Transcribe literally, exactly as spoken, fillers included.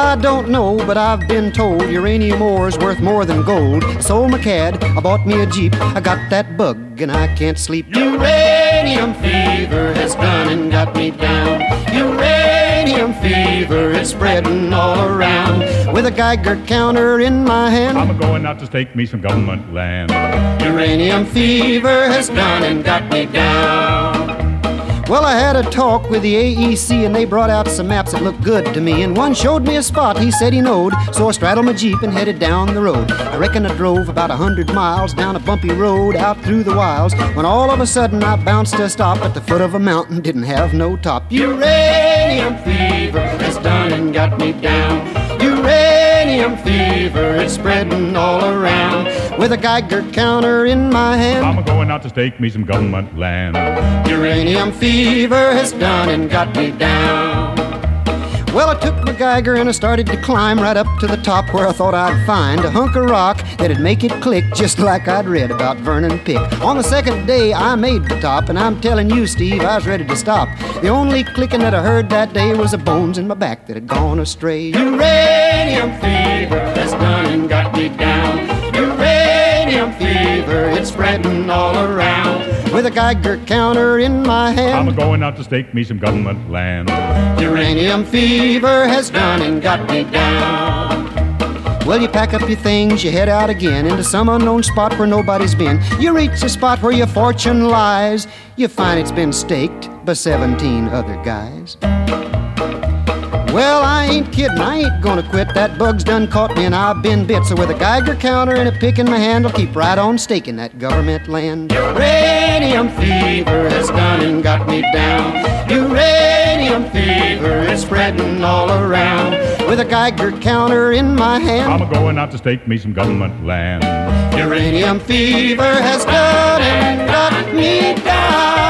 I don't know, but I've been told uranium ore's worth more than gold. I sold my cad, I bought me a Jeep, I got that bug and I can't sleep. Uranium fever has done and got me down. Uranium fever, it's spreading all around. With a Geiger counter in my hand, I'm going out to stake me some government land. Uranium fever has done and got me down. Well, I had a talk with the A E C and they brought out some maps that looked good to me. And one showed me a spot he said he knowed, so I straddled my Jeep and headed down the road. I reckon I drove about a hundred miles down a bumpy road out through the wilds, when all of a sudden I bounced to a stop at the foot of a mountain, didn't have no top. Uranium fever has done and got me down. Uranium fever, it's spreading all around. With a Geiger counter in my hand, I'm going out to stake me some government land. Uranium fever has done and got me down. Well, I took my Geiger and I started to climb right up to the top, where I thought I'd find a hunk of rock that'd make it click, just like I'd read about Vernon Pick. On the second day I made the top, and I'm telling you, Steve, I was ready to stop. The only clicking that I heard that day was the bones in my back that had gone astray. Uranium fever has done and got me down. Uranium fever, it's spreading all around. With a Geiger counter in my hand, I'm going out to stake me some government land. Uranium fever has done and got me down. Well, you pack up your things, you head out again into some unknown spot where nobody's been. You reach the spot where your fortune lies, you find it's been staked by seventeen other guys. Well, I ain't kidding, I ain't gonna quit. That bug's done caught me and I've been bit. So with a Geiger counter and a pick in my hand, I'll keep right on staking that government land. Uranium fever has done and got me down. Uranium fever is spreading all around. With a Geiger counter in my hand, I'm going out to stake me some government land. Uranium fever has done and got me down.